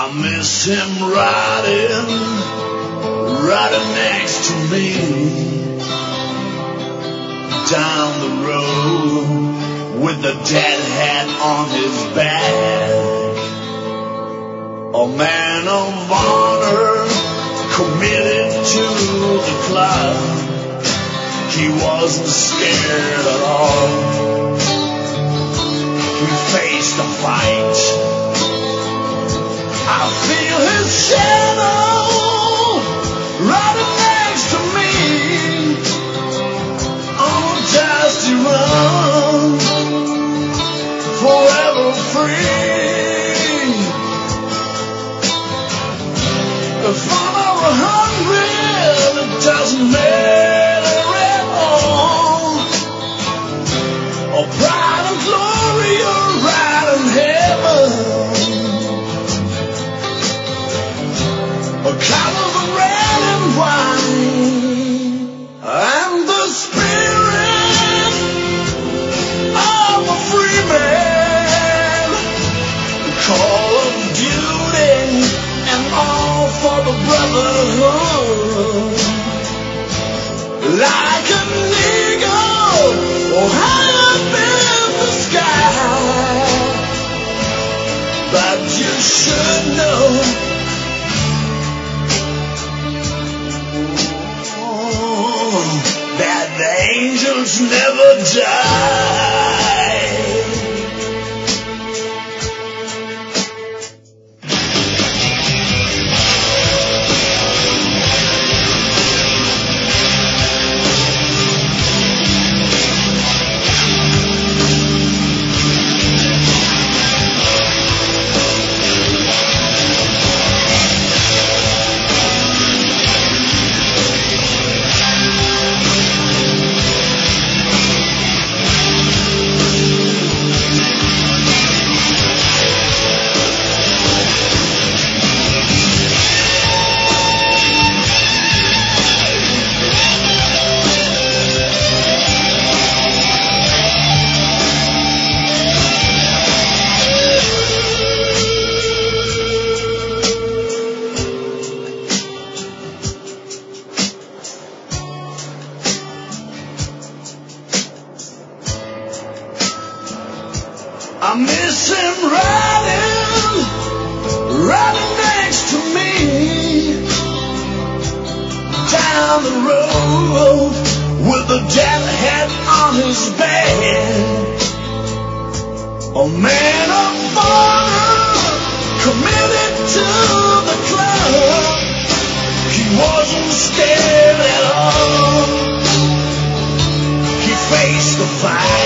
I miss him riding next to me down the road with the dead hat on his back. A man of honor, committed to the club. He wasn't scared at all. He faced the fight. I feel his shadow riding next to me on a dusty run, forever free. If I'm ever hungry, it doesn't matter at all. Or pride and glory, or right in heaven. A colors of red and white, I'm the spirit of a free man. The call of duty and all for the brotherhood. Like an eagle, oh, high up in the sky. But you should know that the angels never die. I miss him riding next to me down the road with a dead hat on his back. A man of honor, committed to the club. He wasn't scared at all. He faced the fight.